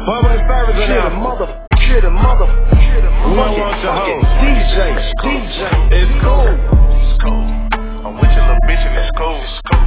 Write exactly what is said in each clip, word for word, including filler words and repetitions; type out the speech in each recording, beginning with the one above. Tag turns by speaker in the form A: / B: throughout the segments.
A: Public service
B: Shit a
A: announcement.
B: mother, shit a mother, shit a
A: We don't
B: fucking,
A: want your
B: fucking
A: hoes.
B: D J, D J.
A: It's cool.
C: It's cool. I'm with your little bitch and it's cool. It's cool.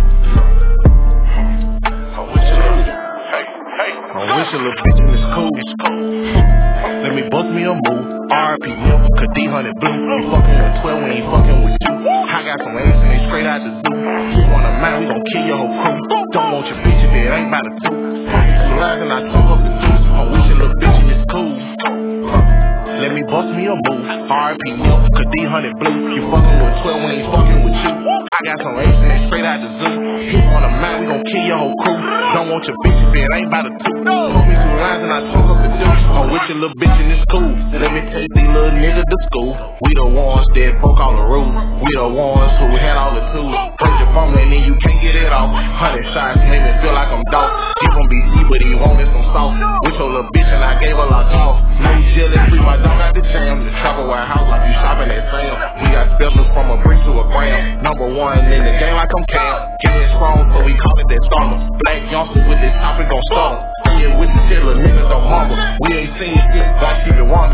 C: I'm with your little, hey, hey. I'm with your little bitch and it's cool. It's cool. Let me bust me a move. R P milk, cause D hundred blue. You fucking with twelve, we ain't fucking with you. I got some ace and they straight out the zoo. You want a man, we gon' kill your whole crew. Don't want your bitch if it ain't about a two. Two lies and I took up the juice. I'm with your little bitch and it's cool. Let me bust me a move. R P milk, cause D hundred blue. You fucking with twelve, we ain't fucking with you. I got some ace and they straight out the zoo. You want a man, we gon' kill your whole crew. Don't want your bitch if it ain't about a two. Told me two lines and I took up the juice. I'm with your little bitch and it's cool. Let me take these little niggas to school. We the ones that broke all the rules. We the ones who had all the tools. Break your phone and then you can't get it off. Hundred shots make me feel like I'm dog. Give him B C but he wanted some sauce. With your little bitch and I gave her like off. No jealous, free my dog out the jam. The Travel White House like you shopping at Sam. We got specials from a brick to a gram. Number one in the game like I'm Cam. Getting strong so we call it that summer. Black youngsters with this topic gon' start. Yeah, with the killer niggas don't mumble. We ain't seen shit, got you to wonder.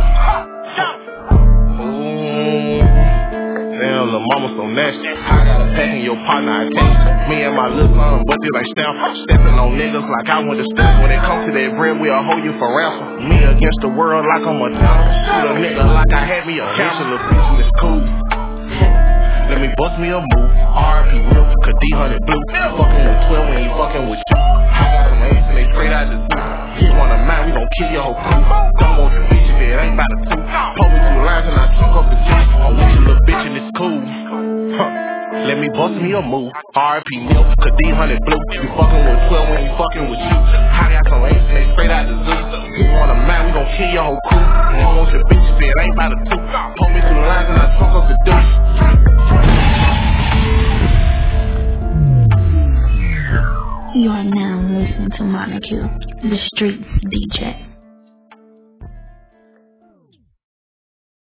C: Ooh, damn, the mama so nasty. I got a pack in your partner, I can't. Me and my little son, but they like stamp. Stepping on niggas like I went to step. When it comes to that bread, we'll hold you for ransom. Me against the world like I'm a town. Shoot a nigga like I had me a camera. Little bitch and it's cool. Let me bust me a move. R P milk, cause D hundred blue. Fucking with twelve, we ain't fucking with you. I got some ace and they straight out the zoo. You want a man, we gon' kill your whole crew. Don't want your bitch if it ain't about a two. Pull me two lines and I took up the juice. I'm with your little bitch and it's cool. Huh. Let me bust me a move. R P milk, cause D hundred blue. You fucking with twelve, we ain't fucking with you. I got some ace and they straight out the zoo. You want a man, we gon' kill your whole crew. Don't want your bitch if it ain't about a two. Pull me two lines and I took up the juice.
D: You are now listening to Monica, the Streets D J.